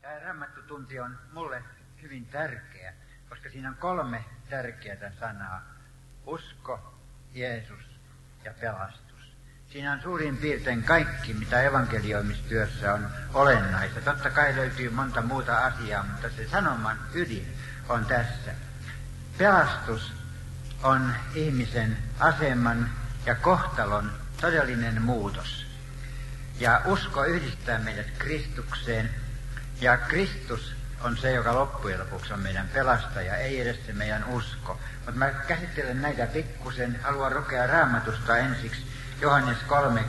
Tämä raamattutunti on mulle hyvin tärkeä, koska siinä on 3 tärkeää sanaa. Usko, Jeesus ja pelastus. Siinä on suurin piirtein kaikki, mitä evankelioimistyössä on olennaista. Totta kai löytyy monta muuta asiaa, mutta se sanoman ydin on tässä. Pelastus on ihmisen aseman ja kohtalon todellinen muutos. Ja usko yhdistää meidät Kristukseen, ja Kristus on se, joka loppujen lopuksi on meidän pelastaja, ei edes se meidän usko. Mutta mä käsittelen näitä pikkusen, haluan lukea Raamatusta ensiksi Johannes 3,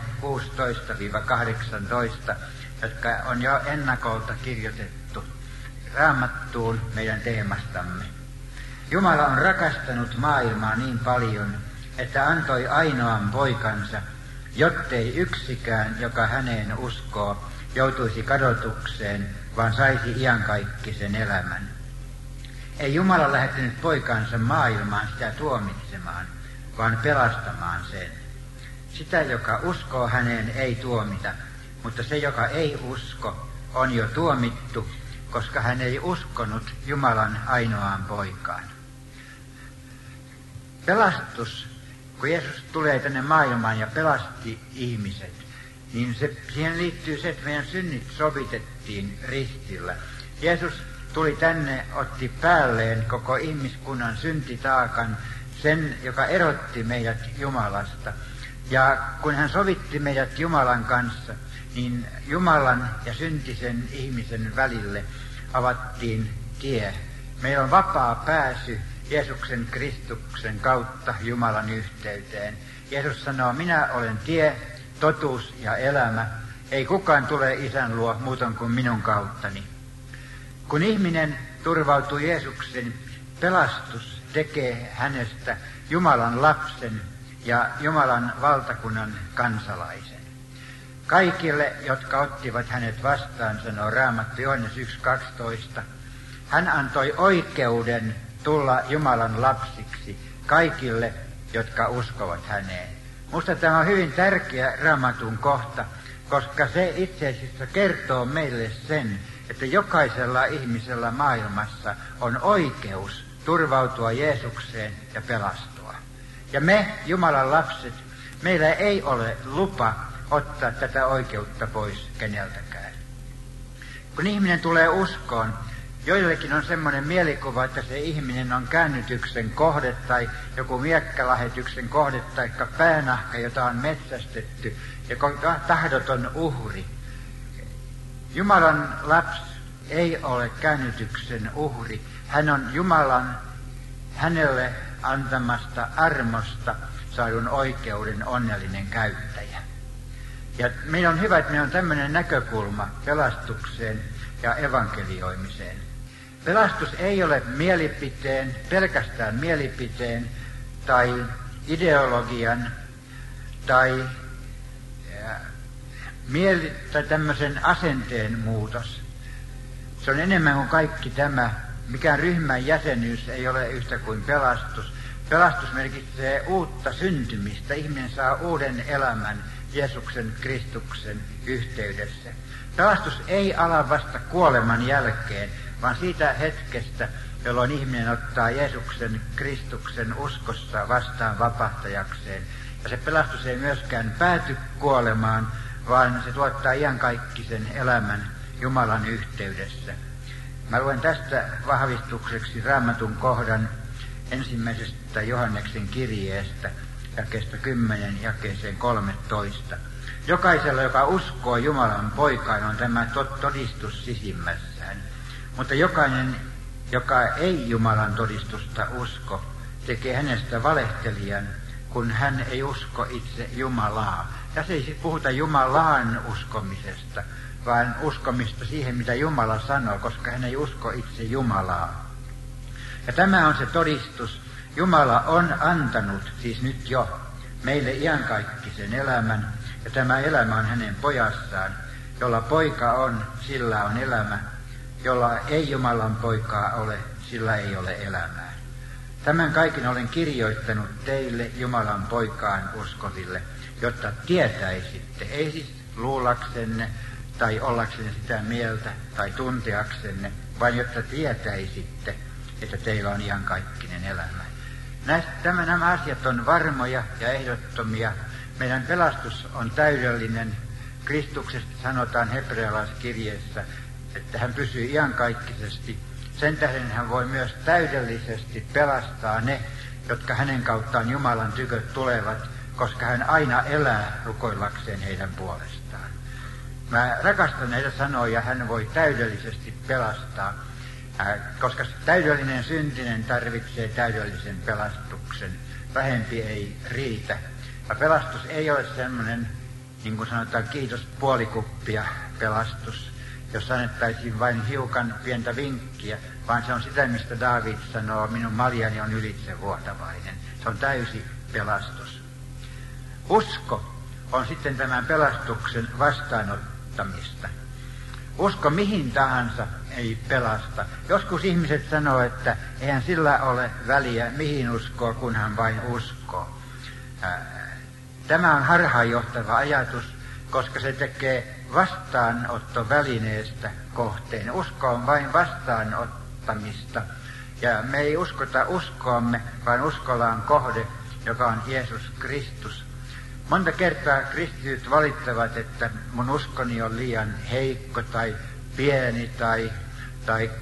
16-18, jotka on jo ennakolta kirjoitettu Raamattuun meidän teemastamme. Jumala on rakastanut maailmaa niin paljon, että antoi ainoan poikansa, jottei yksikään, joka häneen uskoo, joutuisi kadotukseen, vaan saisi iankaikkisen elämän. Ei Jumala lähettänyt poikansa maailmaan sitä tuomitsemaan, vaan pelastamaan sen. Sitä, joka uskoo häneen, ei tuomita, mutta se, joka ei usko, on jo tuomittu, koska hän ei uskonut Jumalan ainoaan poikaan. Pelastus, kun Jeesus tulee tänne maailmaan ja pelasti ihmiset, niin siihen liittyy se, että meidän synnit sovitettiin ristillä. Jeesus tuli tänne, otti päälleen koko ihmiskunnan syntitaakan, sen, joka erotti meidät Jumalasta. Ja kun hän sovitti meidät Jumalan kanssa, niin Jumalan ja syntisen ihmisen välille avattiin tie. Meillä on vapaa pääsy Jeesuksen Kristuksen kautta Jumalan yhteyteen. Jeesus sanoo, minä olen tie, totuus ja elämä. Ei kukaan tule Isän luo muuton kuin minun kauttani. Kun ihminen turvautuu Jeesuksen, pelastus tekee hänestä Jumalan lapsen ja Jumalan valtakunnan kansalaisen. Kaikille, jotka ottivat hänet vastaan, sanoo Raamattu Johannes 1.12, hän antoi oikeuden tulla Jumalan lapsiksi kaikille, jotka uskovat häneen. Minusta tämä on hyvin tärkeä Raamatun kohta, koska se itse asiassa kertoo meille sen, että jokaisella ihmisellä maailmassa on oikeus turvautua Jeesukseen ja pelastua. Ja me, Jumalan lapset, meillä ei ole lupa ottaa tätä oikeutta pois keneltäkään. Kun ihminen tulee uskoon, joillekin on semmoinen mielikuva, että se ihminen on käännytyksen kohde tai joku miekkalähetyksen kohde tai päänahka, jota on metsästetty, ja tahdoton uhri. Jumalan lapsi ei ole käännytyksen uhri. Hän on Jumalan hänelle antamasta armosta saadun oikeuden onnellinen käyttäjä. Ja meillä on hyvä, että meillä on tämmöinen näkökulma pelastukseen ja evankelioimiseen. Pelastus ei ole pelkästään mielipiteen tai ideologian tai tämmöisen asenteen muutos. Se on enemmän kuin kaikki tämä. Mikään ryhmän jäsenyys ei ole yhtä kuin pelastus. Pelastus merkitsee uutta syntymistä. Ihminen saa uuden elämän Jeesuksen Kristuksen yhteydessä. Pelastus ei ala vasta kuoleman jälkeen, vaan siitä hetkestä, jolloin ihminen ottaa Jeesuksen Kristuksen uskossa vastaan vapahtajakseen. Ja se pelastus ei myöskään pääty kuolemaan, vaan se tuottaa iankaikkisen elämän Jumalan yhteydessä. Mä luen tästä vahvistukseksi Raamatun kohdan 1. Johanneksen kirjeestä, jakeesta 10 jakeeseen 13. Jokaisella, joka uskoo Jumalan poikaan, on tämä todistus sisimmässään. Mutta jokainen, joka ei Jumalan todistusta usko, tekee hänestä valehtelijan, kun hän ei usko itse Jumalaa. Tässä ei puhuta Jumalaan uskomisesta, vaan uskomista siihen, mitä Jumala sanoo, koska hän ei usko itse Jumalaa. Ja tämä on se todistus. Jumala on antanut, siis nyt jo, meille iankaikkisen elämän, ja tämä elämä on hänen pojassaan. Jolla poika on, sillä on elämä. Jolla ei Jumalan poikaa ole, sillä ei ole elämää. Tämän kaiken olen kirjoittanut teille Jumalan poikaan uskoville, jotta tietäisitte, ei siis luulaksenne tai ollaksenne sitä mieltä tai tunteaksenne, vaan jotta tietäisitte, että teillä on iankaikkinen elämä. Nämä asiat on varmoja ja ehdottomia. Meidän pelastus on täydellinen. Kristuksesta sanotaan hebrealaiskirjeessä, että hän pysyy iankaikkisesti. Sen tähden hän voi myös täydellisesti pelastaa ne, jotka hänen kauttaan Jumalan tykö tulevat, koska hän aina elää rukoillakseen heidän puolestaan. Mä rakastan näitä sanoja, hän voi täydellisesti pelastaa, koska täydellinen syntinen tarvitsee täydellisen pelastuksen. Vähempi ei riitä. Ja pelastus ei ole semmoinen, niin kuin sanotaan, kiitos puolikuppia pelastus, jos annettaisiin vain hiukan pientä vinkkiä, vaan se on sitä, mistä Daavid sanoo, minun maljani on ylitsevuotavainen. Se on täysi pelastus. Usko on sitten tämän pelastuksen vastaanottamista. Usko mihin tahansa ei pelasta. Joskus ihmiset sanoo, että eihän sillä ole väliä, mihin uskoo, kun hän vain uskoo. Tämä on harhaanjohtava ajatus, koska se tekee vastaanottovälineestä kohteen. Usko on vain vastaanottamista. Ja me ei uskota uskoamme, vaan uskolla on kohde, joka on Jeesus Kristus. Monta kertaa kristityt valittavat, että mun uskoni on liian heikko tai pieni tai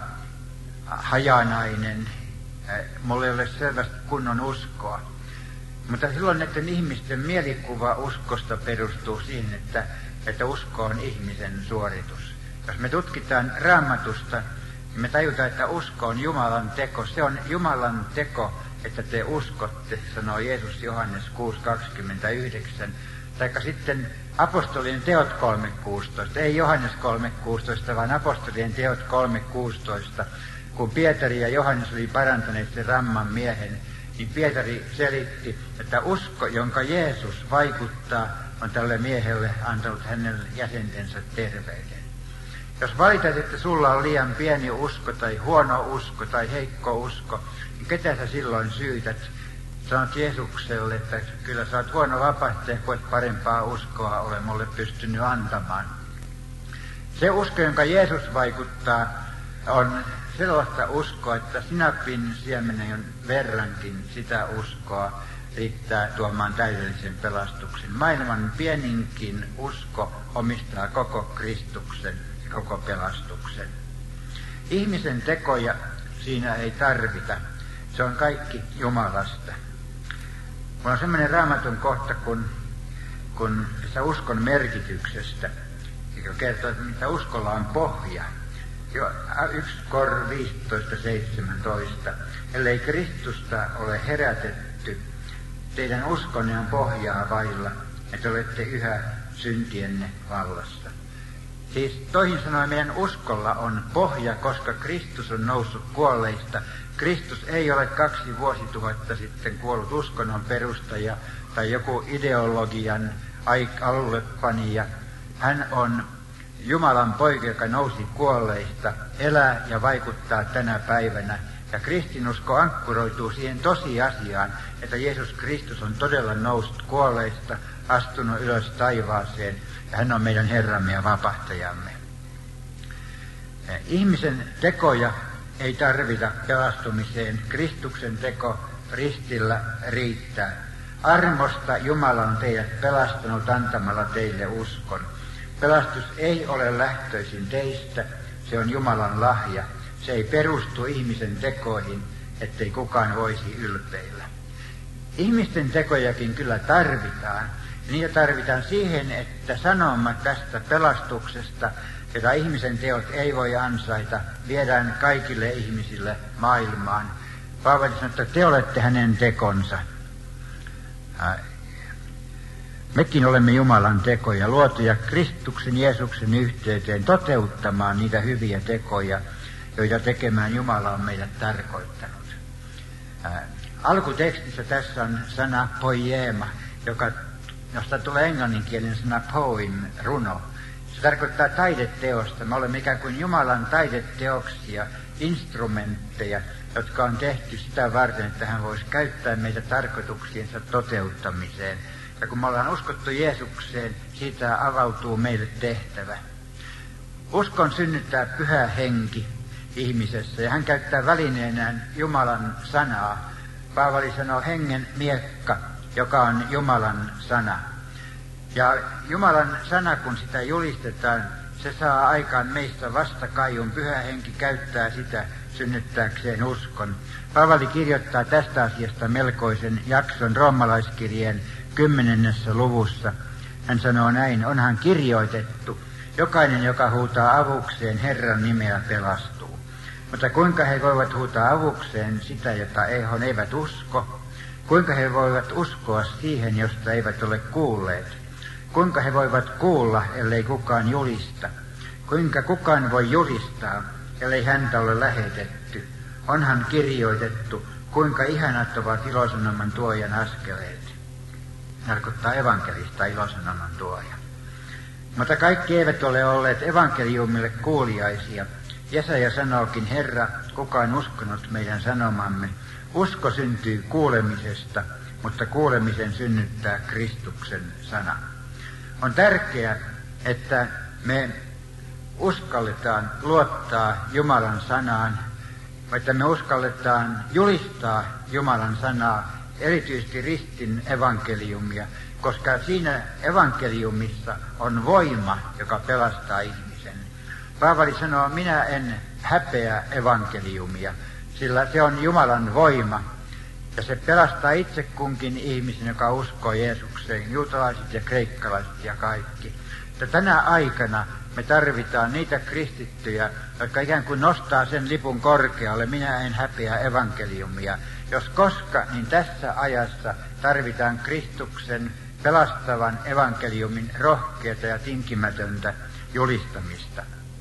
hajanainen. Mulla ei ole selvästi kunnon uskoa. Mutta silloin näiden ihmisten mielikuva uskosta perustuu siihen, että usko on ihmisen suoritus. Jos me tutkitaan Raamatusta, niin me tajutaan, että usko on Jumalan teko. Se on Jumalan teko, että te uskotte, sanoo Jeesus Johannes 6:29. Taikka sitten apostolien teot 3:16. Ei Johannes 3:16, vaan apostolien teot 3:16. Kun Pietari ja Johannes oli parantaneet sen ramman miehen, niin Pietari selitti, että usko, jonka Jeesus vaikuttaa, on tälle miehelle antanut hänen jäsentensä terveyden. Jos valitat, että sulla on liian pieni usko tai huono usko tai heikko usko, niin ketä sä silloin syytät? Sanot Jeesukselle, että kyllä sä oot huono vapahtaja, kun et parempaa uskoa ole mulle pystynyt antamaan. Se usko, jonka Jeesus vaikuttaa, on sellaista uskoa, että sinapin siemenen verrankin sitä uskoa riittää tuomaan täydellisen pelastuksen. Maailman pieninkin usko omistaa koko Kristuksen ja koko pelastuksen. Ihmisen tekoja siinä ei tarvita. Se on kaikki Jumalasta. Mulla on semmoinen Raamatun kohta, kun uskon merkityksestä, joka kertoo, että mitä uskolla on pohja. 1 Kor 15:17. Ellei Kristusta ole herätetty, teidän uskonne on pohjaa vailla, että olette yhä syntienne vallassa. Siis toisin sanoen meidän uskolla on pohja, koska Kristus on noussut kuolleista. Kristus ei ole 2 vuosituhatta sitten kuollut uskonnon perustaja tai joku ideologian alullepanija. Hän on Jumalan poika, joka nousi kuolleista, elää ja vaikuttaa tänä päivänä. Ja kristinusko ankkuroituu siihen tosiasiaan, että Jeesus Kristus on todella noussut kuolleista, astunut ylös taivaaseen, ja hän on meidän Herramme ja vapahtajamme. Ihmisen tekoja ei tarvita pelastumiseen. Kristuksen teko ristillä riittää. Armosta Jumala on teidät pelastanut antamalla teille uskon. Pelastus ei ole lähtöisin teistä, se on Jumalan lahja. Se ei perustu ihmisen tekoihin, ettei kukaan voisi ylpeillä. Ihmisten tekojakin kyllä tarvitaan. Niitä tarvitaan siihen, että sanoma tästä pelastuksesta, jota ihmisen teot ei voi ansaita, viedään kaikille ihmisille maailmaan. Paavali sanoo, että te olette hänen tekonsa. Mekin olemme Jumalan tekoja, luotuja Kristuksen Jeesuksen yhteyteen toteuttamaan niitä hyviä tekoja, joita tekemään Jumala on meidät tarkoittanut. Alkutekstissä tässä on sana poiema, josta tulee englanninkielinen sana poem, runo. Se tarkoittaa taideteosta. Me olemme ikään kuin Jumalan taideteoksia, instrumentteja, jotka on tehty sitä varten, että hän voisi käyttää meitä tarkoituksiensa toteuttamiseen. Ja kun me ollaan uskottu Jeesukseen, siitä avautuu meille tehtävä. Uskon synnyttää Pyhä Henki ihmisessä, ja hän käyttää välineenään Jumalan sanaa. Paavali sanoo hengen miekka, joka on Jumalan sana. Ja Jumalan sana, kun sitä julistetaan, se saa aikaan meistä vastakaiun. Pyhä Henki käyttää sitä synnyttääkseen uskon. Paavali kirjoittaa tästä asiasta melkoisen jakson roomalaiskirjeen 10. luvussa. Hän sanoo näin: onhan kirjoitettu, jokainen, joka huutaa avukseen Herran nimeä, pelastuu. Mutta kuinka he voivat huutaa avukseen sitä, jota he eivät usko? Kuinka he voivat uskoa siihen, josta eivät ole kuulleet? Kuinka he voivat kuulla, ellei kukaan julista? Kuinka kukaan voi julistaa, ellei häntä ole lähetetty? Onhan kirjoitettu, kuinka ihanat ovat ilosanoman tuojan askeleet. Tarkoittaa evankelista ilosanoman tuoja. Mutta kaikki eivät ole olleet evankeliumille kuuliaisia. Jesaja sanookin: Herra, kuka on uskonut meidän sanomamme? Usko syntyy kuulemisesta, mutta kuulemisen synnyttää Kristuksen sana. On tärkeää, että me uskalletaan luottaa Jumalan sanaan, että me uskalletaan julistaa Jumalan sanaa, erityisesti ristin evankeliumia, koska siinä evankeliumissa on voima, joka pelastaa ihmisen. Paavali sanoo: minä en häpeä evankeliumia, sillä se on Jumalan voima, ja se pelastaa itse kunkin ihmisen, joka uskoo Jeesukseen, juutalaiset ja kreikkalaiset ja kaikki. Että tänä aikana me tarvitaan niitä kristittyjä, jotka ikään kuin nostaa sen lipun korkealle: minä en häpeä evankeliumia. Jos koska, niin tässä ajassa tarvitaan Kristuksen pelastavan evankeliumin rohkeata ja tinkimätöntä julistamista.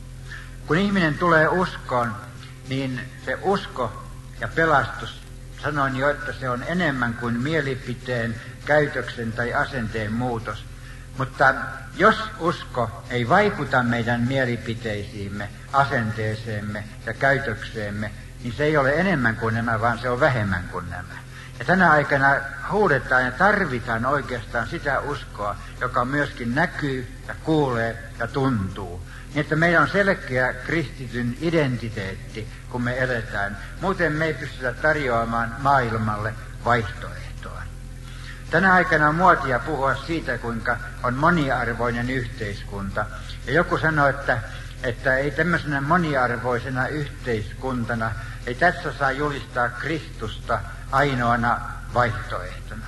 Kun ihminen tulee uskoon, niin se usko ja pelastus, sanoin jo, että se on enemmän kuin mielipiteen, käytöksen tai asenteen muutos. Mutta jos usko ei vaikuta meidän mielipiteisiimme, asenteeseemme ja käytökseemme, niin se ei ole enemmän kuin nämä, vaan se on vähemmän kuin nämä. Ja tänä aikana huudetaan ja tarvitaan oikeastaan sitä uskoa, joka myöskin näkyy ja kuulee ja tuntuu. Niin että meillä on selkeä kristityn identiteetti, kun me eletään. Muuten me ei pystytä tarjoamaan maailmalle vaihtoehtoa. Tänä aikana on muotia puhua siitä, kuinka on moniarvoinen yhteiskunta. Ja joku sanoo, että ei tämmöisenä moniarvoisena yhteiskuntana, ei tässä saa julistaa Kristusta ainoana vaihtoehtona,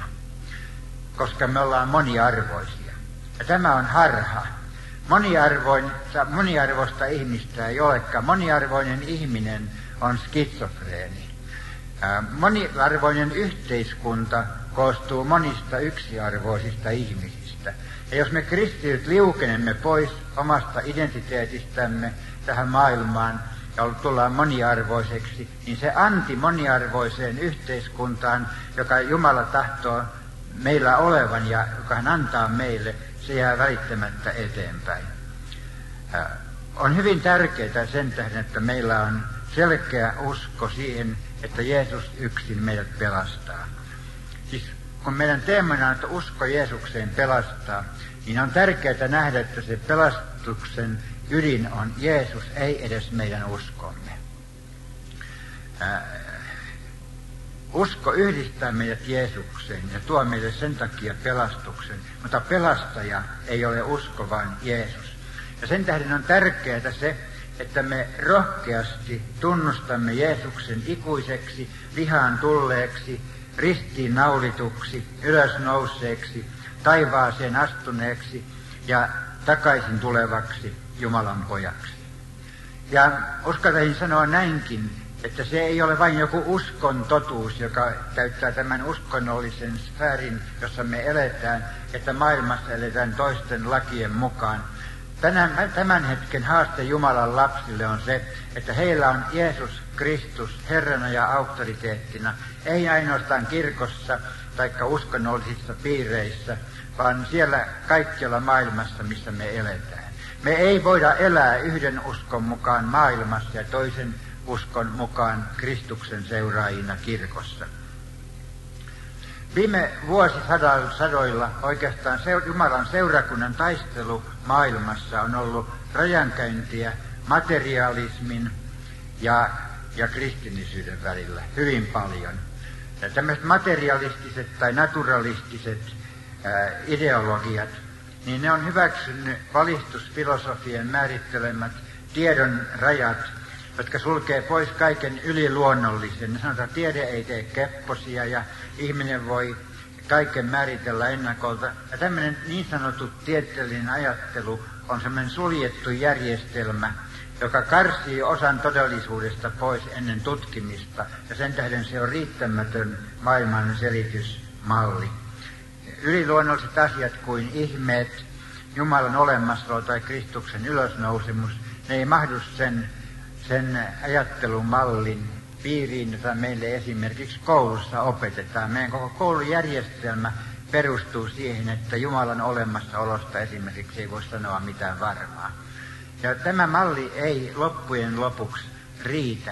koska me ollaan moniarvoisia. Ja tämä on harha. Moniarvoista ihmistä ei olekaan. Moniarvoinen ihminen on skitsofreeni. Moniarvoinen yhteiskunta koostuu monista yksiarvoisista ihmisistä. Ja jos me kristityt liukenemme pois omasta identiteetistämme tähän maailmaan ja tullaan moniarvoiseksi, niin se anti moniarvoiseen yhteiskuntaan, joka Jumala tahtoo meillä olevan ja joka hän antaa meille, se jää välittämättä eteenpäin. On hyvin tärkeää sen tähden, että meillä on selkeä usko siihen, että Jeesus yksin meidät pelastaa. Siis kun meidän teemana on, että usko Jeesukseen pelastaa, niin on tärkeää nähdä, että se pelastuksen ydin on Jeesus, ei edes meidän uskomme. Usko yhdistää meidät Jeesukseen ja tuo meille sen takia pelastuksen, mutta pelastaja ei ole usko, vaan Jeesus. Ja sen tähden on tärkeää se, että me rohkeasti tunnustamme Jeesuksen ikuiseksi, vihaan tulleeksi, ristiin naulituksi, ylösnouseeksi, taivaaseen astuneeksi ja takaisin tulevaksi Jumalan pojaksi. Ja uskaltaisin sanoa näinkin, että se ei ole vain joku uskon totuus, joka täyttää tämän uskonnollisen sfäärin, jossa me eletään, että maailmassa eletään toisten lakien mukaan. Tämän hetken haaste Jumalan lapsille on se, että heillä on Jeesus Kristus Herrana ja auktoriteettina, ei ainoastaan kirkossa tai uskonnollisissa piireissä, vaan siellä kaikkialla maailmassa, missä me eletään. Me ei voida elää yhden uskon mukaan maailmassa ja toisen uskon mukaan Kristuksen seuraajina kirkossa. Viime vuosisadoilla oikeastaan Jumalan seurakunnan taistelu maailmassa on ollut rajankäyntiä materialismin ja kristillisyyden välillä hyvin paljon. Ja tämmöiset materialistiset tai naturalistiset ideologiat, niin ne on hyväksynyt valistusfilosofien määrittelemät tiedon rajat, jotka sulkee pois kaiken yliluonnollisen. Ne sanotaan, että tiede ei tee kepposia ja ihminen voi kaiken määritellä ennakolta. Ja tämmöinen niin sanottu tieteellinen ajattelu on semmoinen suljettu järjestelmä, joka karsii osan todellisuudesta pois ennen tutkimista, ja sen tähden se on riittämätön maailman selitysmalli. Yliluonnolliset asiat kuin ihmeet, Jumalan olemassaolo tai Kristuksen ylösnousemus, ne ei mahdu sen ajattelumallin piiriin, jota meille esimerkiksi koulussa opetetaan. Meidän koko koulujärjestelmä perustuu siihen, että Jumalan olemassaolosta esimerkiksi ei voi sanoa mitään varmaa. Ja tämä malli ei loppujen lopuksi riitä.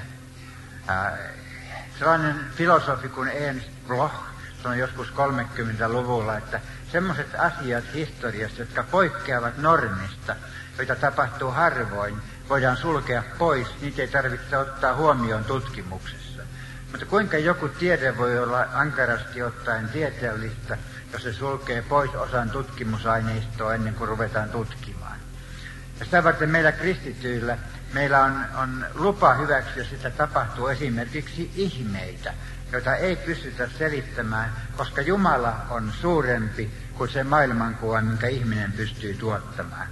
Sellainen filosofi kuin Ernst Bloch sanoi joskus 30-luvulla, että semmoiset asiat historiassa, jotka poikkeavat normista, joita tapahtuu harvoin, voidaan sulkea pois, niitä ei tarvitse ottaa huomioon tutkimuksessa. Mutta kuinka joku tiede voi olla ankarasti ottaen tieteellistä, jos se sulkee pois osan tutkimusaineistoa ennen kuin ruvetaan tutkimaan? Ja sitä varten meillä kristityillä, meillä on lupa hyväksyä, sitä tapahtuu esimerkiksi ihmeitä, joita ei pystytä selittämään, koska Jumala on suurempi kuin se maailmankuva, minkä ihminen pystyy tuottamaan.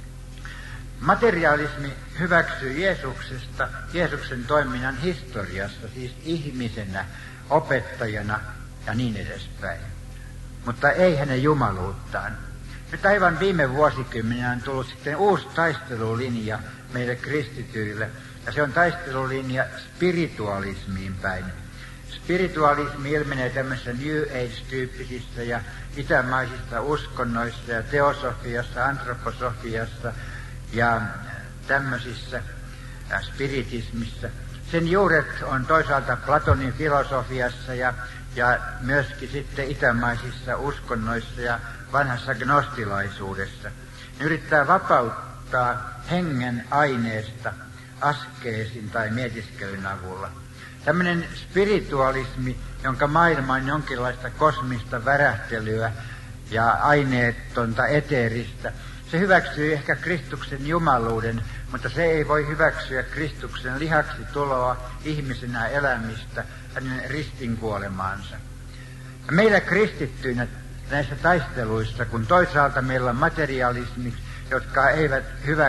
Materialismi hyväksyy Jeesuksesta, Jeesuksen toiminnan historiassa, siis ihmisenä, opettajana ja niin edespäin. Mutta ei hänen jumaluuttaan. Nyt aivan viime vuosikymmenellä on tullut sitten uusi taistelulinja meille kristityille, ja se on taistelulinja spiritualismiin päin. Spiritualismi ilmenee tämmöisissä New Age-tyyppisissä ja itämaisissa uskonnoissa ja teosofiassa, antroposofiassa ja tämmöisissä spiritismissa. Sen juuret on toisaalta Platonin filosofiassa ja myöskin sitten itämaisissa uskonnoissa ja vanhassa gnostilaisuudessa. Ne yrittää vapauttaa hengen aineesta askeesin tai mietiskelyn avulla. Tämmöinen spiritualismi, jonka maailma on jonkinlaista kosmista värähtelyä ja aineetonta eteeristä, se hyväksyy ehkä Kristuksen jumaluuden, mutta se ei voi hyväksyä Kristuksen lihaksi tuloa, ihmisenä elämistä, hänen ristinkuolemaansa. Ja meillä kristittyinä näissä taisteluissa, kun toisaalta meillä on materialismit, jotka eivät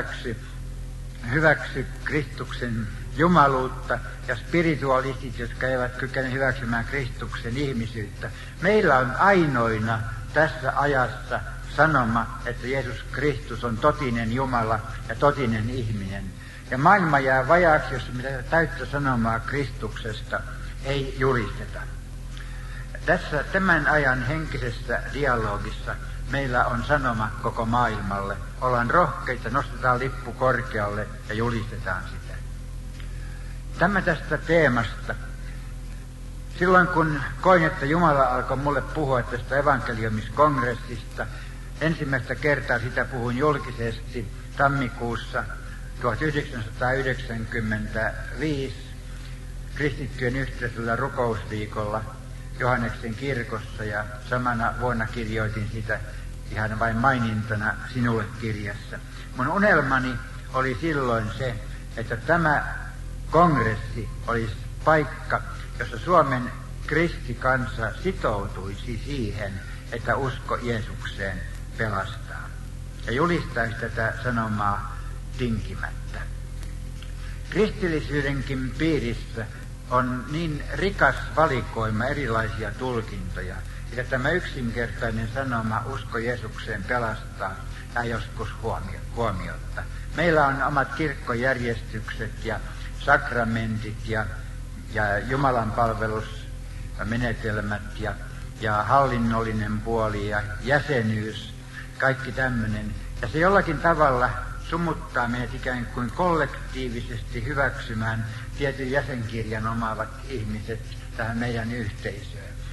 hyväksy Kristuksen jumaluutta, ja spiritualistit, jotka eivät kykene hyväksymään Kristuksen ihmisyyttä. Meillä on ainoina tässä ajassa sanoma, että Jeesus Kristus on totinen Jumala ja totinen ihminen. Ja maailma jää vajaaksi, jos mitä täyttä sanomaa Kristuksesta ei julisteta. Tässä tämän ajan henkisessä dialogissa meillä on sanoma koko maailmalle. Ollaan rohkeita, nostetaan lippu korkealle ja julistetaan sitä. Tämä tästä teemasta. Silloin kun koin, että Jumala alkoi mulle puhua tästä evankeliumiskongressista, ensimmäistä kertaa sitä puhuin julkisesti tammikuussa 1995 kristittyjen yhteisellä rukousviikolla Johanneksen kirkossa, ja samana vuonna kirjoitin sitä ihan vain mainintana sinulle kirjassa. Mun unelmani oli silloin se, että tämä kongressi olisi paikka, jossa Suomen kristikansa sitoutuisi siihen, että usko Jeesukseen pelastaa. Ja julistaisi tätä sanomaa tinkimättä. Kristillisyydenkin piirissä on niin rikas valikoima erilaisia tulkintoja, että tämä yksinkertainen sanoma usko Jeesukseen pelastaa jää joskus huomiotta. Meillä on omat kirkkojärjestykset ja sakramentit ja Jumalan palvelusmenetelmät ja hallinnollinen puoli ja jäsenyys, kaikki tämmöinen. Ja se jollakin tavalla sumuttaa meidät ikään kuin kollektiivisesti hyväksymään tietyn jäsenkirjan omaavat ihmiset tähän meidän yhteisöön.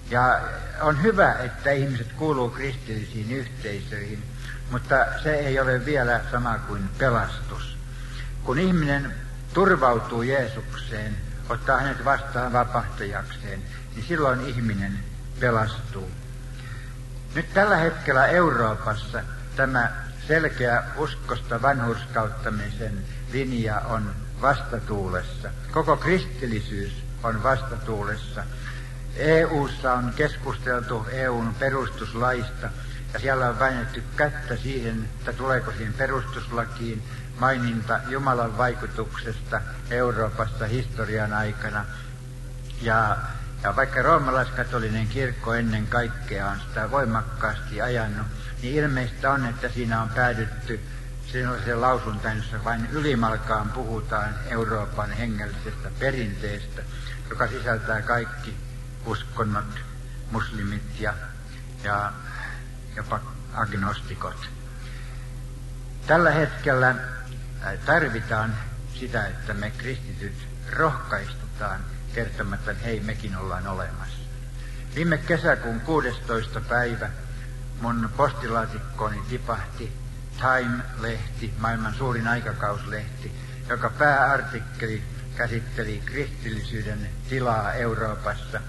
Ja on hyvä, että ihmiset kuuluu kristillisiin yhteisöihin, mutta se ei ole vielä sama kuin pelastus. Kun ihminen turvautuu Jeesukseen, ottaa hänet vastaan vapahtajakseen, niin silloin ihminen pelastuu. Nyt tällä hetkellä Euroopassa tämä selkeä uskosta vanhurskauttamisen linja on vastatuulessa. Koko kristillisyys on vastatuulessa. EU:ssa on keskusteltu EU:n perustuslaista, ja siellä on väännetty kättä siihen, että tuleeko siihen perustuslakiin maininta Jumalan vaikutuksesta Euroopassa historian aikana. Ja vaikka roomalaiskatolinen kirkko ennen kaikkea on sitä voimakkaasti ajanut, niin ilmeistä on, että siinä on päädytty sellaiseen lausuntaan, jossa vain ylimalkaan puhutaan Euroopan hengellisestä perinteestä, joka sisältää kaikki uskonnot, muslimit ja jopa agnostikot. Tällä hetkellä tarvitaan sitä, että me kristityt rohkaistutaan kertomatta, että hei, mekin ollaan olemassa. Viime kesäkuun 16. päivä mun postilaatikkooni tipahti Time-lehti, maailman suurin aikakauslehti, joka pääartikkeli käsitteli kristillisyyden tilaa Euroopassa.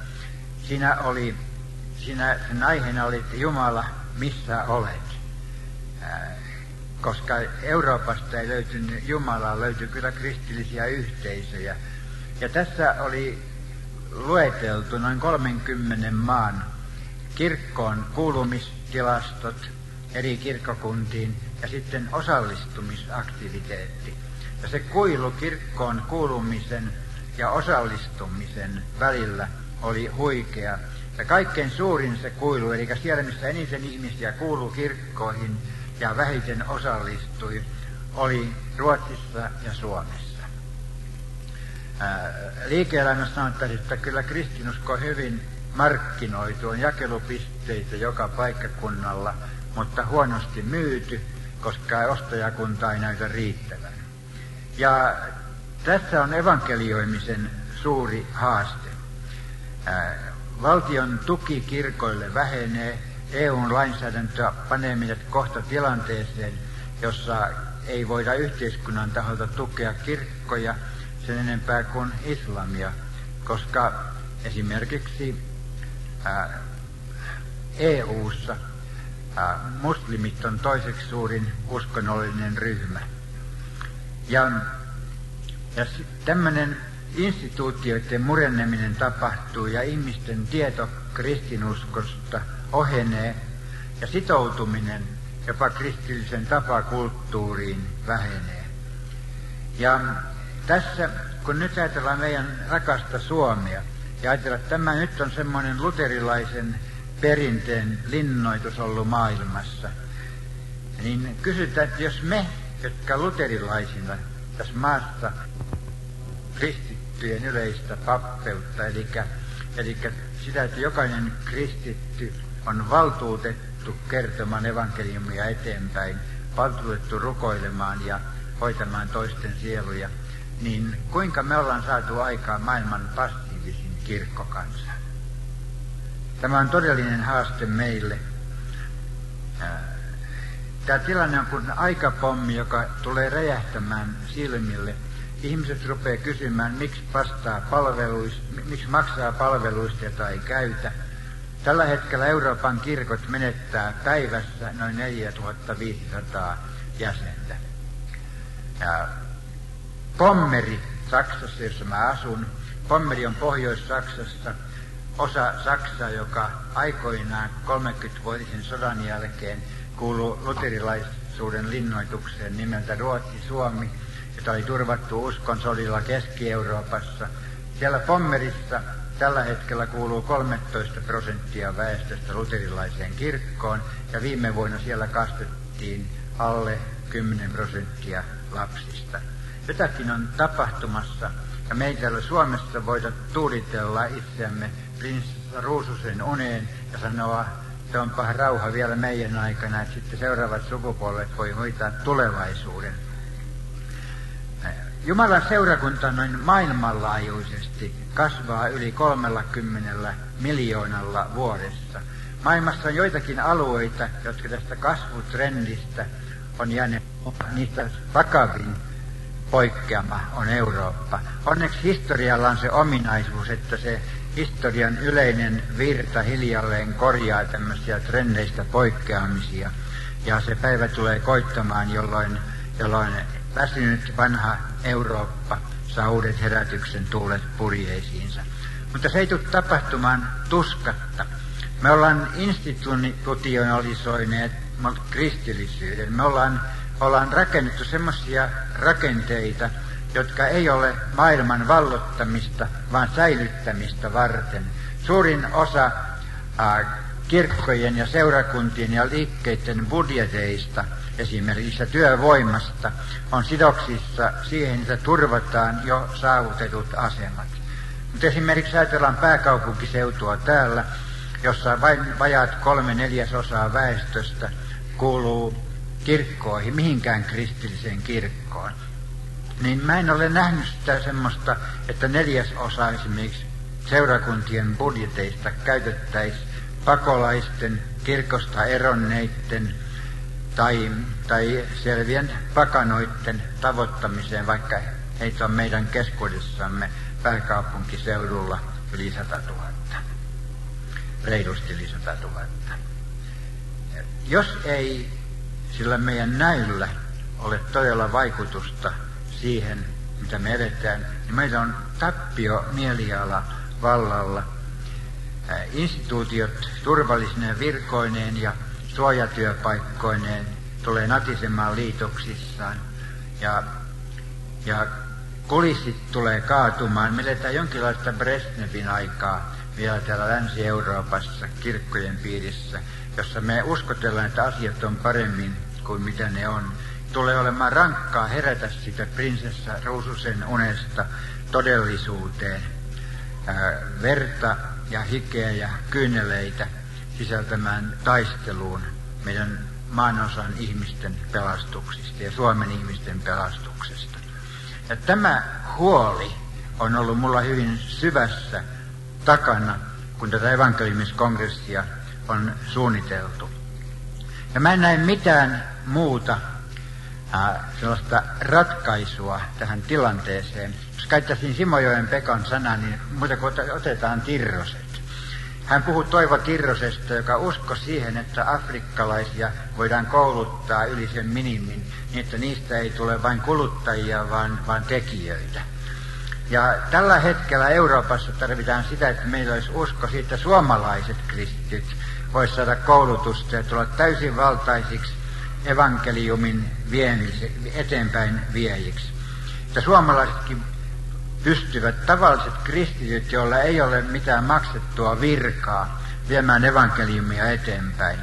Sen aiheena oli, että Jumala, missä olet? Koska Euroopasta ei löytynyt Jumalaa, löytyi kyllä kristillisiä yhteisöjä. Ja tässä oli lueteltu noin 30 maan kirkkoon kuulumistilastot eri kirkkokuntiin ja sitten osallistumisaktiviteetti. Ja se kuilu kirkkoon kuulumisen ja osallistumisen välillä oli huikea. Ja kaikkein suurin se kuilu, eli siellä missä eniten ihmisiä kuului kirkkoihin ja vähiten osallistui, oli Ruotsissa ja Suomessa. Liike-elämässä sanottaisiin, että kyllä kristinusko on hyvin markkinoitu, on jakelupisteitä joka paikkakunnalla, mutta huonosti myyty, koska ostajakunta ei näytä riittävän. Ja tässä on evankelioimisen suuri haaste. Valtion tuki kirkoille vähenee, EU:n lainsäädäntö panee meidät kohta tilanteeseen, jossa ei voida yhteiskunnan taholta tukea kirkkoja sen enempää kuin islamia, koska esimerkiksi EU:ssa muslimit on toiseksi suurin uskonnollinen ryhmä. Ja tämmöinen instituutioiden murenneminen tapahtuu ja ihmisten tieto kristinuskosta ohenee ja sitoutuminen jopa kristillisen tapakulttuuriin vähenee. Ja tässä, kun nyt ajatellaan meidän rakasta Suomea ja ajatellaan, että tämä nyt on semmoinen luterilaisen perinteen linnoitus ollut maailmassa, niin kysytään, että jos me, jotka luterilaisina tässä maassa kristittyjen yleistä pappeutta, eli sitä, että jokainen kristitty on valtuutettu kertomaan evankeliumia eteenpäin, valtuutettu rukoilemaan ja hoitamaan toisten sieluja, niin kuinka me ollaan saatu aikaan maailman passiivisin kirkkokansa? Tämä on todellinen haaste meille. Tämä tilanne on kuin aikapommi, joka tulee räjähtämään silmille. Ihmiset rupeaa kysymään, miksi maksaa palveluista, jota ei käytä. Tällä hetkellä Euroopan kirkot menettää päivässä noin 4500 jäsentä. Pommeri Saksassa, jossa mä asun, Pommeri on Pohjois-Saksassa, osa Saksaa, joka aikoinaan 30-vuotisen sodan jälkeen kuului luterilaisuuden linnoitukseen nimeltä Ruotsi-Suomi, jota oli turvattu uskonsodilla Keski-Euroopassa. Siellä Pommerissa tällä hetkellä kuuluu 13% väestöstä luterilaiseen kirkkoon, ja viime vuonna siellä kastettiin alle 10% lapsista. Jotakin on tapahtumassa, ja me ei täällä Suomessa voida tuuditella itseämme prinsessa Ruususen uneen ja sanoa, että onpa rauha vielä meidän aikana, että sitten seuraavat sukupolvet voi hoitaa tulevaisuuden. Jumalan seurakunta noin maailmanlaajuisesti kasvaa yli 30 miljoonalla vuodessa. Maailmassa on joitakin alueita, jotka tästä kasvutrendistä on jäänyt, niistä vakavin poikkeama on Eurooppa. Onneksi historialla on se ominaisuus, että se historian yleinen virta hiljalleen korjaa tämmöisiä trendeistä poikkeamisia. Ja se päivä tulee koittamaan, jolloin väsynyt vanha Eurooppa saa uudet herätyksen tuulet purjeisiinsa. Mutta se ei tule tapahtumaan tuskatta. Me ollaan institutionalisoineet kristillisyyden. Me ollaan rakennettu semmoisia rakenteita, jotka ei ole maailman vallottamista, vaan säilyttämistä varten. Suurin osa kirkkojen ja seurakuntien ja liikkeiden budjeteista, esimerkiksi työvoimasta, on sidoksissa siihen, että turvataan jo saavutetut asemat. Mutta esimerkiksi ajatellaan pääkaupunkiseutua täällä, jossa vain vajaat 3/4 väestöstä kuuluu kirkkoihin, mihinkään kristilliseen kirkkoon. Niin mä en ole nähnyt sitä semmoista, että 4/4 esimerkiksi seurakuntien budjeteista käytettäisiin pakolaisten, kirkosta eronneiden tai selvien pakanoiden tavoittamiseen, vaikka heitä on meidän keskuudessamme pääkaupunkiseudulla yli 100 000. Reilusti yli 100 000. Jos ei sillä meidän näyllä ole todella vaikutusta siihen, mitä me edetään, niin meillä on tappio mieliala vallalla. Instituutiot turvallisine virkoineen ja suojatyöpaikkoineen tulee natisemaan liitoksissaan ja kulissit tulee kaatumaan. Me eletään jonkinlaista Brezhnevin aikaa vielä täällä Länsi-Euroopassa kirkkojen piirissä, jossa me uskotellaan, että asiat on paremmin kuin mitä ne on. Tulee olemaan rankkaa herätä sitä prinsessa Ruususen unesta todellisuuteen. Verta ja hikeä ja kyyneleitä sisältämään taisteluun meidän maanosan ihmisten pelastuksista ja Suomen ihmisten pelastuksesta. Ja tämä huoli on ollut mulla hyvin syvässä takana, kun tätä evankeliumiskongressia on suunniteltu. Ja mä en näe mitään muuta sellaista ratkaisua tähän tilanteeseen. Jos käyttäisin Simojoen Pekan sanaa, niin muuta kuin otetaan Tirroset. Hän puhui Toivo Tirrosesta, joka uskoi siihen, että afrikkalaisia voidaan kouluttaa yli sen minimin, niin että niistä ei tule vain kuluttajia, vaan tekijöitä. Ja tällä hetkellä Euroopassa tarvitaan sitä, että meillä olisi usko siitä, että suomalaiset kristityt voisivat saada koulutusta ja tulla täysinvaltaisiksi evankeliumin eteenpäin viejiksi. Että suomalaisetkin pystyvät, tavalliset kristityt, joilla ei ole mitään maksettua virkaa, viemään evankeliumia eteenpäin.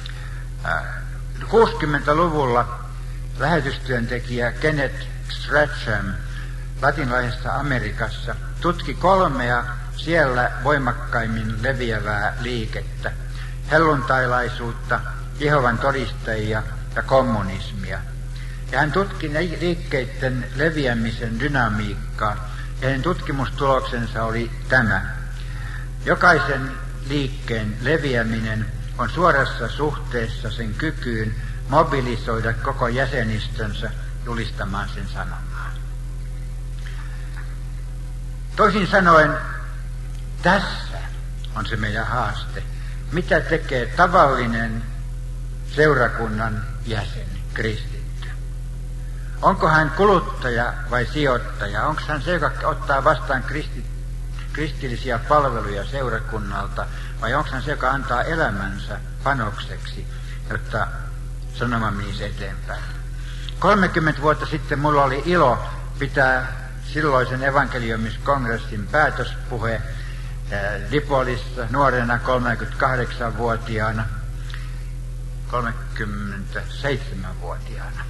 60-luvulla lähetystyöntekijä Kenneth Strachan latinalaisessa Amerikassa tutki 3 siellä voimakkaimmin leviävää liikettä: helluntailaisuutta, Jehovan todistajia ja kommunismia. Ja hän tutki liikkeiden leviämisen dynamiikkaa, ja hänen tutkimustuloksensa oli tämä: jokaisen liikkeen leviäminen on suorassa suhteessa sen kykyyn mobilisoida koko jäsenistönsä julistamaan sen sanomaa. Toisin sanoen, tässä on se meidän haaste. Mitä tekee tavallinen seurakunnan jäsen, kristitty? Onko hän kuluttaja vai sijoittaja? Onko hän se, joka ottaa vastaan kristillisiä palveluja seurakunnalta, vai onko hän se, joka antaa elämänsä panokseksi, jotta sanoma menisi eteenpäin? 30 vuotta sitten mulla oli ilo pitää silloisen evankeliumiskongressin päätöspuhe Dipolissa nuorena 38-vuotiaana, 37-vuotiaana.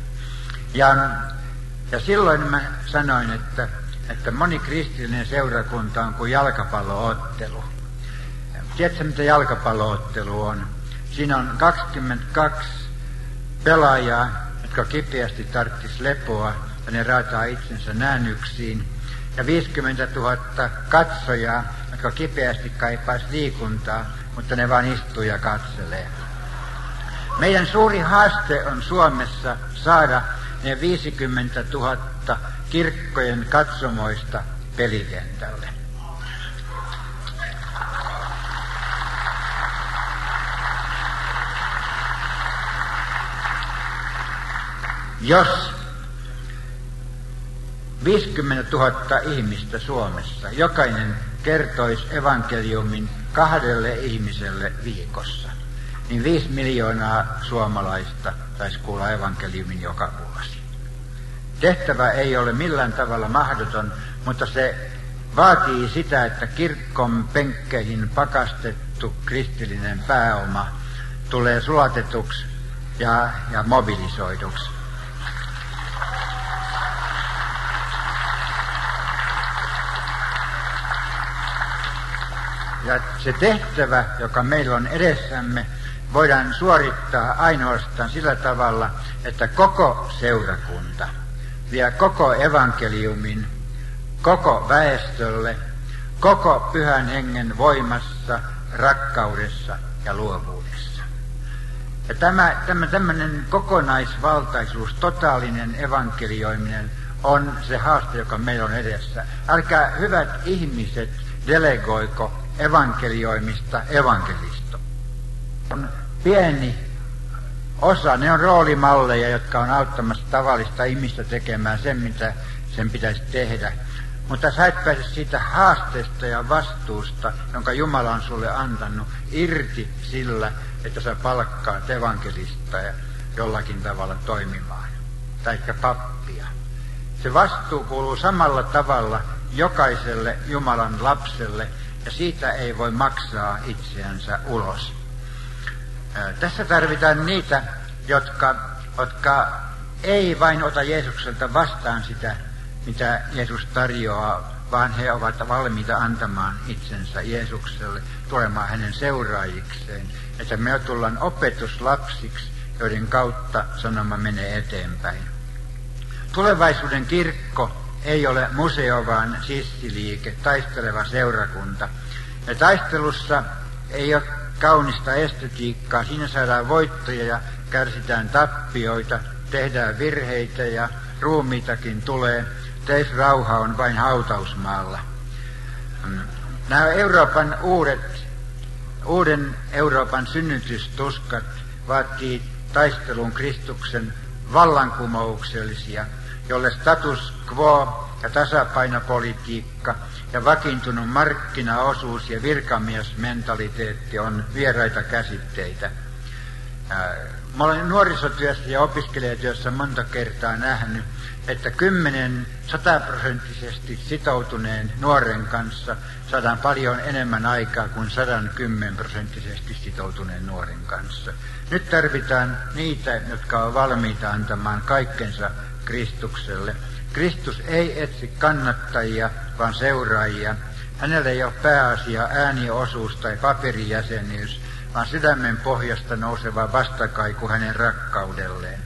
Ja silloin mä sanoin, että monikristillinen seurakunta on kuin jalkapalloottelu. Tiedätkö, mitä jalkapalloottelu on? Siinä on 22 pelaajaa, jotka kipeästi tarvitsisi lepoa, ja ne raataa itsensä näännyksiin. Ja 50 000 katsojaa, jotka kipeästi kaipaisi liikuntaa, mutta ne vaan istuu ja katselee. Meidän suuri haaste on Suomessa saada ne 50 000 kirkkojen katsomoista pelikentälle. Jos 50 000 ihmistä Suomessa, jokainen kertoisi evankeliumin 2 ihmiselle viikossa, niin 5 miljoonaa suomalaista saisi kuulla evankeliumin joka vuosi. Tehtävä ei ole millään tavalla mahdoton, mutta se vaatii sitä, että kirkon penkkeihin pakastettu kristillinen pääoma tulee sulatetuksi ja mobilisoiduksi. Ja se tehtävä, joka meillä on edessämme, voidaan suorittaa ainoastaan sillä tavalla, että koko seurakunta vie koko evankeliumin koko väestölle, koko Pyhän Hengen voimassa, rakkaudessa ja luovuudessa. Ja tämmöinen kokonaisvaltaisuus, totaalinen evankelioiminen on se haaste, joka meillä on edessä. Älkää hyvät ihmiset delegoiko evankelioimista evankelisto. On pieni osa, ne on roolimalleja, jotka on auttamassa tavallista ihmistä tekemään sen, mitä sen pitäisi tehdä. Mutta sä et pääse siitä haasteesta ja vastuusta, jonka Jumala on sulle antanut, irti sillä, että sä palkkaat evankelista ja jollakin tavalla toimimaan. Taikka pappia. Se vastuu kuuluu samalla tavalla jokaiselle Jumalan lapselle, ja siitä ei voi maksaa itseänsä ulos. Tässä tarvitaan niitä, jotka ei vain ota Jeesukselta vastaan sitä, mitä Jeesus tarjoaa, vaan he ovat valmiita antamaan itsensä Jeesukselle, tulemaan hänen seuraajikseen, että me tullaan opetuslapsiksi, joiden kautta sanoma menee eteenpäin. Tulevaisuuden kirkko ei ole museo, vaan sissiliike, taisteleva seurakunta. Ja taistelussa ei ole kaunista estetiikkaa, siinä saadaan voittoja ja kärsitään tappioita, tehdään virheitä ja ruumiitakin tulee. Rauha on vain hautausmaalla. Nämä Euroopan uuden Euroopan synnytystuskat vaatii taistelun Kristuksen vallankumouksellisia, jolle status quo ja tasapainopolitiikka ja vakiintunut markkinaosuus ja virkamiesmentaliteetti on vieraita käsitteitä. Mä olen nuorisotyössä ja opiskelijatyössä monta kertaa nähnyt, että 100% sitoutuneen nuoren kanssa saadaan paljon enemmän aikaa kuin 110% sitoutuneen nuoren kanssa. Nyt tarvitaan niitä, jotka ovat valmiita antamaan kaikkensa Kristukselle. Kristus ei etsi kannattajia, vaan seuraajia. Hänellä ei ole pääasia ääniosuus tai paperijäsenyys, vaan sydämen pohjasta nouseva vastakaiku hänen rakkaudelleen.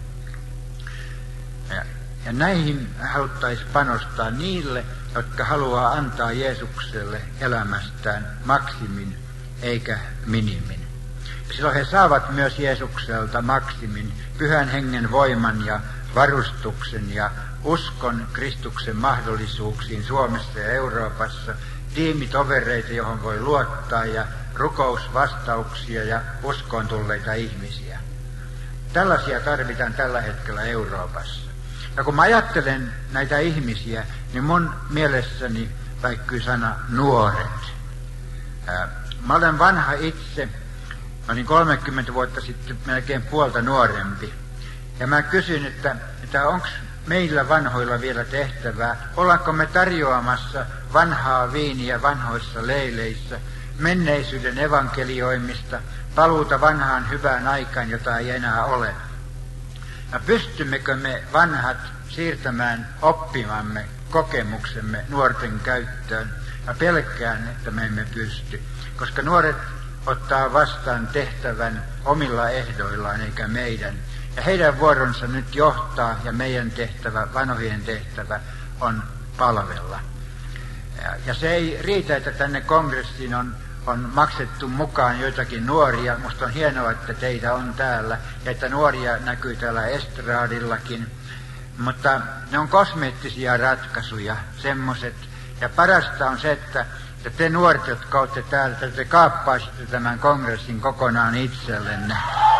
Ja näihin haluttaisiin panostaa niille, jotka haluaa antaa Jeesukselle elämästään maksimin eikä minimin. Ja silloin he saavat myös Jeesukselta maksimin, Pyhän Hengen voiman ja varustuksen ja uskon Kristuksen mahdollisuuksiin Suomessa ja Euroopassa, tiimitovereita, johon voi luottaa ja rukousvastauksia ja uskoon tulleita ihmisiä. Tällaisia tarvitaan tällä hetkellä Euroopassa. Ja kun mä ajattelen näitä ihmisiä, niin mun mielessäni väikkyy sana nuoret. Mä olen vanha itse, mä olin 30 vuotta sitten melkein puolta nuorempi. Ja mä kysyn, että onko meillä vanhoilla vielä tehtävää? Ollaanko me tarjoamassa vanhaa viiniä vanhoissa leileissä, menneisyyden evankelioimista, paluuta vanhaan hyvään aikaan, jota ei enää ole? Ja pystymmekö me vanhat siirtämään oppimamme, kokemuksemme nuorten käyttöön? Ja pelkään, että me emme pysty, koska nuoret ottaa vastaan tehtävän omilla ehdoillaan eikä meidän. Ja heidän vuoronsa nyt johtaa, ja meidän tehtävä, vanhojen tehtävä, on palvella. Ja se ei riitä, että tänne kongressiin on maksettu mukaan joitakin nuoria. Musta on hienoa, että teitä on täällä, ja että nuoria näkyy täällä estraadillakin. Mutta ne on kosmeettisia ratkaisuja, semmoiset. Ja parasta on se, että te nuoret, jotka olette täällä, te kaappaisitte tämän kongressin kokonaan itsellenne.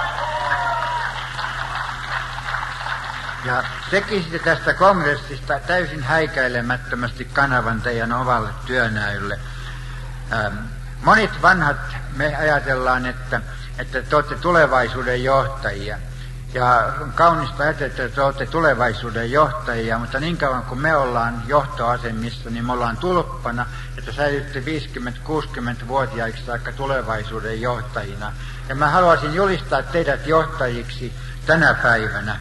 Ja tekisitte tästä kongressista täysin häikäilemättömästi kanavan teidän omalle työnäylle. Monet vanhat, me ajatellaan, että te olette tulevaisuuden johtajia. Ja on kaunista ajatella, että te olette tulevaisuuden johtajia, mutta niin kauan kuin me ollaan johtoasemissa, niin me ollaan tulppana, että säilytte 50-60-vuotiaiksi saakka tulevaisuuden johtajina. Ja mä haluaisin julistaa teidät johtajiksi tänä päivänä.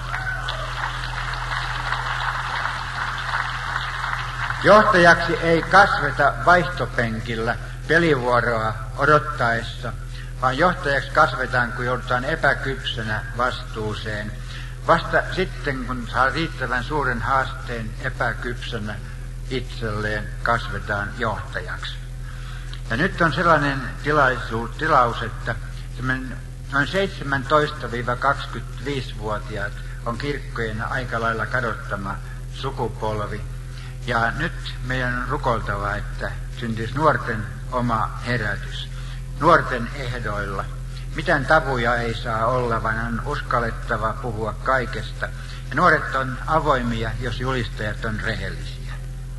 Johtajaksi ei kasveta vaihtopenkillä pelivuoroa odottaessa, vaan johtajaksi kasvetaan, kun joudutaan epäkypsänä vastuuseen. Vasta sitten, kun saa riittävän suuren haasteen epäkypsänä itselleen, kasvetaan johtajaksi. Ja nyt on sellainen tilaus, että noin 17-25-vuotiaat on kirkkojen aika lailla kadottama sukupolvi. Ja nyt meidän on rukoiltava, että syntyisi nuorten oma herätys. Nuorten ehdoilla. Mitään tabuja ei saa olla, vaan on uskallettava puhua kaikesta. Ja nuoret on avoimia, jos julistajat on rehellisiä.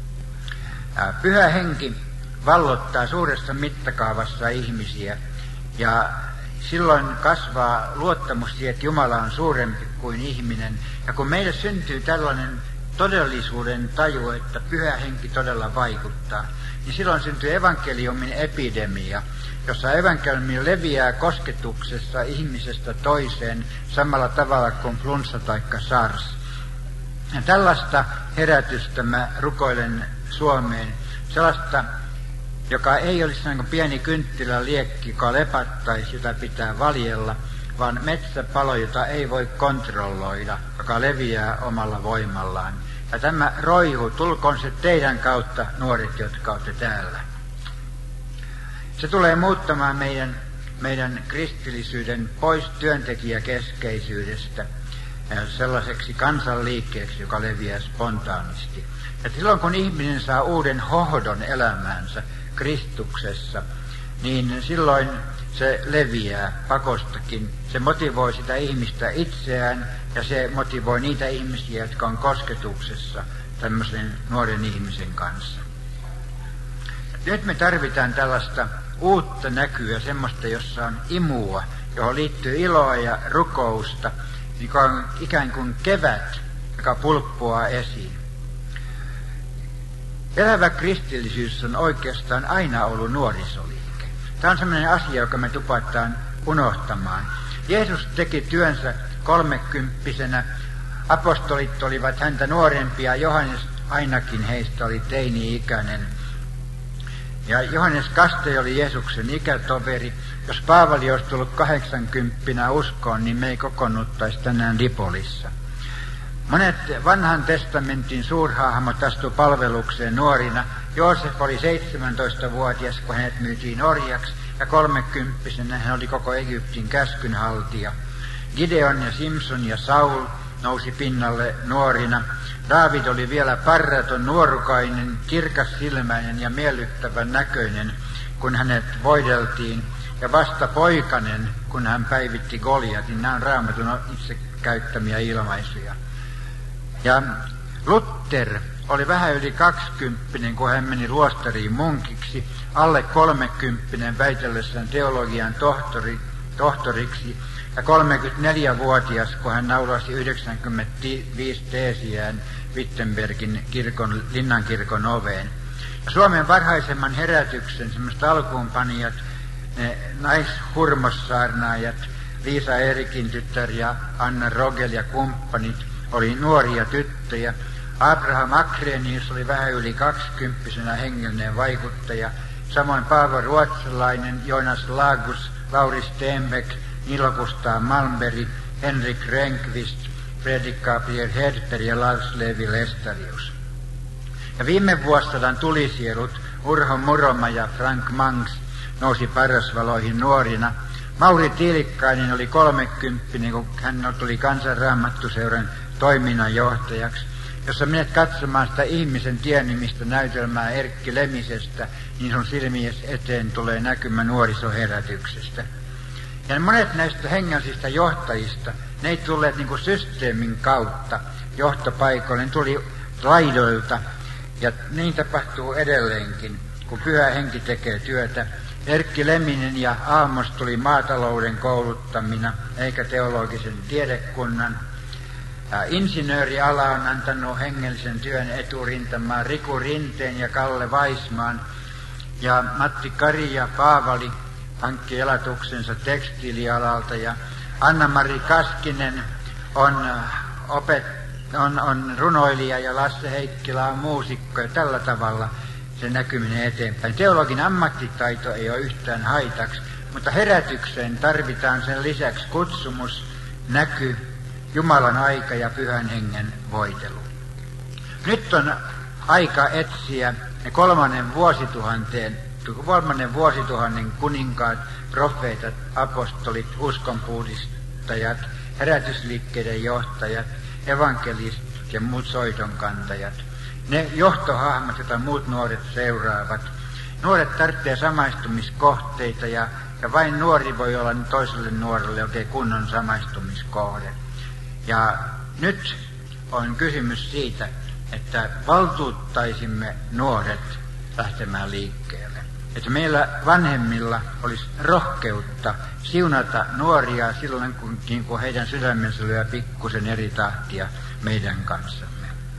Pyhä henki vallottaa suuressa mittakaavassa ihmisiä. Ja silloin kasvaa luottamus siihen, että Jumala on suurempi kuin ihminen. Ja kun meille syntyy tällainen todellisuuden taju, että pyhä henki todella vaikuttaa, niin silloin syntyy evankeliumin epidemia, jossa evankeliumi leviää kosketuksessa ihmisestä toiseen samalla tavalla kuin flunssa tai SARS. Ja tällaista herätystä mä rukoilen Suomeen, sellaista, joka ei olisi niin kuin pieni kynttiläliekki, joka lepattaisi, jota pitää valjella, vaan metsäpalo, jota ei voi kontrolloida, joka leviää omalla voimallaan. Ja tämä roihu, tulkoon se teidän kautta, nuoret, jotka olette täällä. Se tulee muuttamaan meidän kristillisyyden pois työntekijäkeskeisyydestä sellaiseksi kansanliikkeeksi, joka leviää spontaanisti. Ja silloin kun ihminen saa uuden hohdon elämäänsä Kristuksessa, niin silloin se leviää pakostakin. Se motivoi sitä ihmistä itseään ja se motivoi niitä ihmisiä, jotka on kosketuksessa tämmöisen nuoren ihmisen kanssa. Nyt me tarvitaan tällaista uutta näkyä, semmoista, jossa on imua, johon liittyy iloa ja rukousta, joka on ikään kuin kevät, joka pulppuaa esiin. Elävä kristillisyys on oikeastaan aina ollut nuorisoliike. Tämä on sellainen asia, joka me tupataan unohtamaan. Jeesus teki työnsä 30-vuotiaana. Apostolit olivat häntä nuorempia. Johannes ainakin heistä oli teini-ikäinen. Ja Johannes Kaste oli Jeesuksen ikätoveri. Jos Paavali olisi tullut 80 uskoon, niin me ei kokoonnuttaisi tänään Dipolissa. Monet vanhan testamentin suurhahmot astu palvelukseen nuorina. Joosef oli 17-vuotias, kun hänet myytiin orjaksi, ja 30-vuotiaana hän oli koko Egyptin käskynhaltija. Gideon ja Simson ja Saul nousi pinnalle nuorina. Daavid oli vielä parraton, nuorukainen, kirkassilmäinen ja miellyttävän näköinen, kun hänet voideltiin, ja vasta poikanen, kun hän päivitti Goliatin. Nämä on Raamatun itse käyttämiä ilmaisuja. Ja Luther oli vähän yli 20, kun hän meni luostariin munkiksi, alle 30 väitellessään teologian tohtoriksi, ja 34-vuotias, kun hän naulasi 95 teesiään Wittenbergin linnankirkon oveen. Ja Suomen varhaisemman herätyksen semmoiset alkuunpanijat, ne naishurmossaarnaajat, Liisa Erikin tyttär ja Anna Rogel ja kumppanit, oli nuoria tyttöjä. Abraham Akrenius oli vähän yli 20 hengellinen vaikuttaja. Samoin Paavo Ruotsalainen, Jonas Lagus, Lauri Stenbeck, Nilo Gustav Malmberg Henrik Rehnqvist, Fredrik Gabriel Hedberg ja Lars Levi Lestadius. Ja viime vuosisadan tulisielut Urho Muroma ja Frank Mangs nousi parasvaloihin nuorina. Mauri Tiilikainen oli 30, kun hän tuli Kansanraamattuseuran toiminnanjohtajaksi. Jos sä menet katsomaan sitä ihmisen tienimistä näytelmää Erkki Lemisestä, niin sun silmies eteen tulee näkymä nuorisoherätyksestä. Ja monet näistä hengellisistä johtajista, ne ei tulleet niin kuin systeemin kautta johtopaikoille, ne tuli laidoilta. Ja niin tapahtuu edelleenkin, kun Pyhä Henki tekee työtä. Erkki Leminen ja Aamos tuli maatalouden kouluttamina, eikä teologisen tiedekunnan. Insinööriala on antanut hengellisen työn eturintamaan Riku Rinteen ja Kalle Vaismaan. Ja Matti Kari ja Paavali hankki elatuksensa tekstiilialalta. Ja Anna-Mari Kaskinen on runoilija ja Lasse Heikkilä on muusikko. Ja tällä tavalla se näkyminen eteenpäin. Teologin ammattitaito ei ole yhtään haitaksi, mutta herätykseen tarvitaan sen lisäksi kutsumus, näky, Jumalan aika ja Pyhän Hengen voitelu. Nyt on aika etsiä ne kolmannen vuosituhannen kuninkaat, profeetat, apostolit, uskonpuhdistajat, herätysliikkeiden johtajat, evankelistit ja muut soitonkantajat. Ne johtohahmot, joita muut nuoret seuraavat. Nuoret tarvitsee samaistumiskohteita ja vain nuori voi olla toiselle nuorelle oikein kunnon samaistumiskohde. Ja nyt on kysymys siitä, että valtuuttaisimme nuoret lähtemään liikkeelle. Että meillä vanhemmilla olisi rohkeutta siunata nuoria silloin, kun heidän sydämensä lyö pikkusen eri tahtia meidän kanssamme.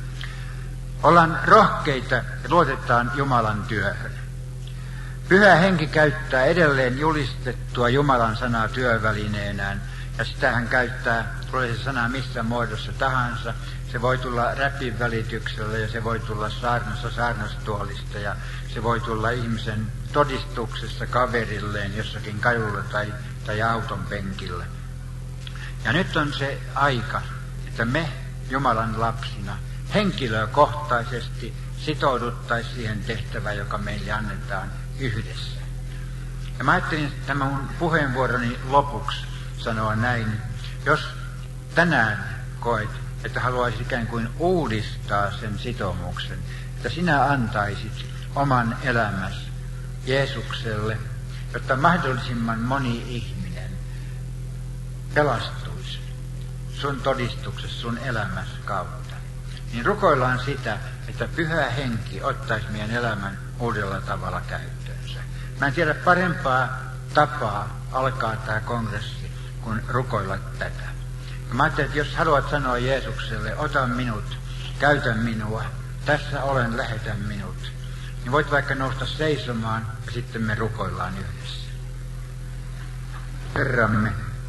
Ollaan rohkeita ja luotetaan Jumalan työhön. Pyhä Henki käyttää edelleen julistettua Jumalan sanaa työvälineenään, ja sitä hän käyttää, tulee se sana missä muodossa tahansa. Se voi tulla räpin välityksellä ja se voi tulla saarnastuolista ja se voi tulla ihmisen todistuksessa kaverilleen jossakin kadulla tai auton penkillä. Ja nyt on se aika, että me Jumalan lapsina henkilökohtaisesti sitouduttaisiin siihen tehtävään, joka meille annetaan yhdessä. Ja mä ajattelin tämän mun puheenvuoroni lopuksi sanoa näin. Jos tänään koet, että haluaisit ikään kuin uudistaa sen sitoumuksen, että sinä antaisit oman elämäsi Jeesukselle, jotta mahdollisimman moni ihminen pelastuisi sun todistuksessa, sun elämäsi kautta, niin rukoillaan sitä, että Pyhä Henki ottaisi meidän elämän uudella tavalla käyttöönsä. Mä en tiedä parempaa tapaa alkaa tämä kongressi, kun rukoilla tätä. Ja mä ajattelin, että jos haluat sanoa Jeesukselle, ota minut, käytä minua, tässä olen, lähetä minut, niin voit vaikka nousta seisomaan ja sitten me rukoillaan yhdessä. Herramme,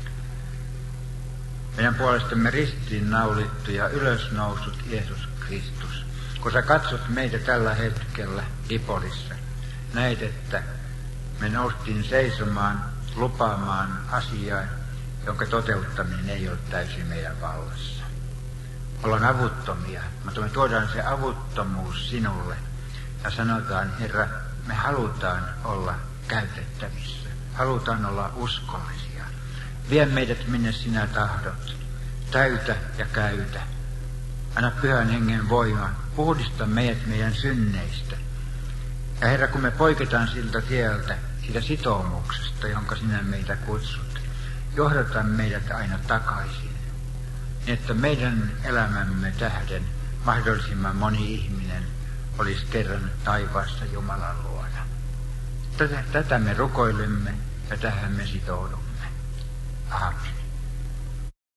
meidän puolestamme ristiin naulittu ja ylösnousut Jeesus Kristus. Kun sä katsot meitä tällä hetkellä Dipolissa, näet, että me noustiin seisomaan, lupaamaan asiaa, jonka toteuttaminen ei ole täysin meidän vallassa. Ollaan avuttomia, mutta me tuodaan se avuttomuus sinulle ja sanotaan, Herra, me halutaan olla käytettävissä, halutaan olla uskollisia. Vie meidät minne sinä tahdot, täytä ja käytä. Anna Pyhän Hengen voima, puhdista meidät meidän synneistä. Ja Herra, kun me poiketaan siltä tieltä, siitä sitoumuksesta, jonka sinä meitä kutsut, johdata meidät aina takaisin, niin että meidän elämämme tähden mahdollisimman moni ihminen olisi kerran taivaassa Jumalan luona. Tätä me rukoilemme ja tähän me sitoudumme. Aamen.